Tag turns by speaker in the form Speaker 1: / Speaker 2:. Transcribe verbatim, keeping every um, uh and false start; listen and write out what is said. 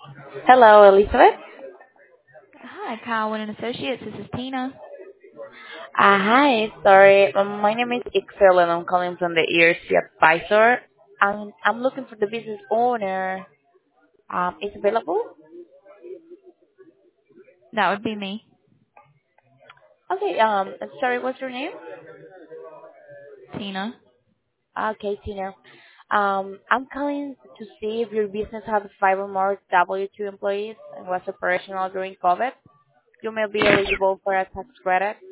Speaker 1: Hello, Elizabeth.
Speaker 2: Hi, Cowan and Associates. This is Tina.
Speaker 1: Uh, hi, sorry. Um, my name is Ixel and I'm calling from the E R C Advisor. I'm, I'm looking for the business owner. Um, is available?
Speaker 2: That would be me,
Speaker 1: Okay, um, sorry, what's your name?
Speaker 2: Tina.
Speaker 1: Okay, Tina. Um, I'm calling to see if your business has five or more W two employees and was operational during COVID. You may be eligible for a tax credit.